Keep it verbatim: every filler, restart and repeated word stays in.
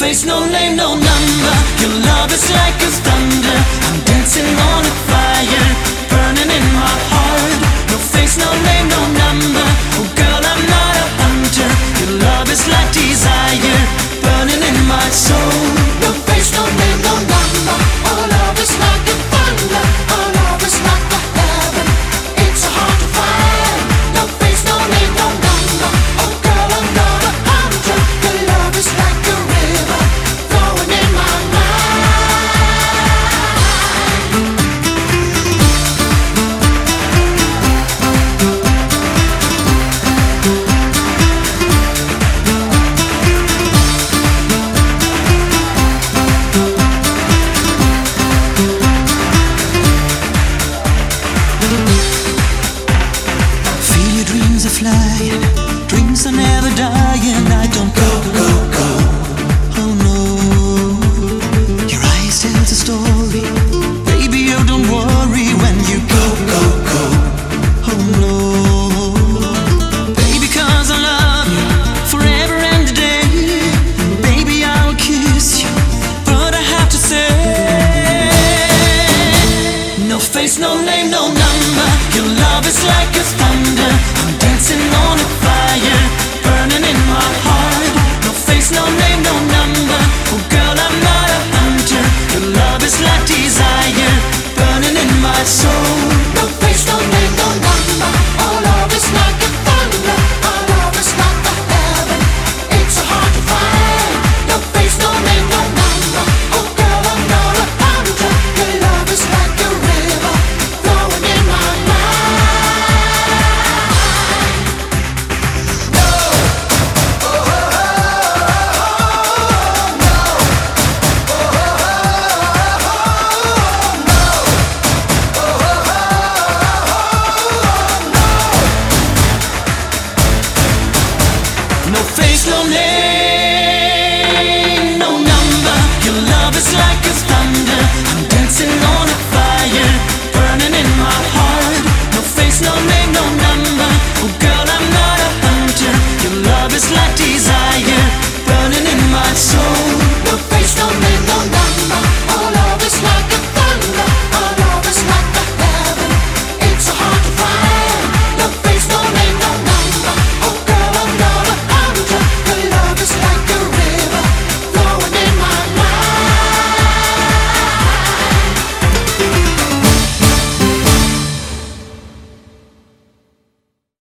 face, no name, no number. Your love is like a thunder. I'm dancing on a fire, burning in my heart. No face, no name, no number. Oh girl, I'm not a hunter. Your love is like desire, burning in my soul. No face, no name, no number. Our love is like a thunder. Our love is like a heaven. It's so hard to find. No face, no name, no number. Oh girl, I'm not a hunter. Your love is like a river flowing in my mind. Feel your dreams are flying, dreams are never dying. I don't go, go, go. Oh no, your eyes tell the story. Baby, oh don't worry when you go, go, go. Oh no, baby, 'cause I love you forever and a day. Baby, I'll kiss you, but I have to say, no face, no name, no number. Your love is like a thunder. I'm dancing on a fire, burning in my heart. No face, no name, no number. Oh girl, I'm not a hunter. Your love is like desire, burning in my soul. No face, no name, no number. Our love is like a thunder. Our love is like a heaven. It's so hard to find. No face, no name, no number. Oh girl, I'm not a hunter. Your love is like a river flowing in my mind. No, oh, oh, oh, no, oh, oh, oh, no, oh, oh, oh, no. No face, no name.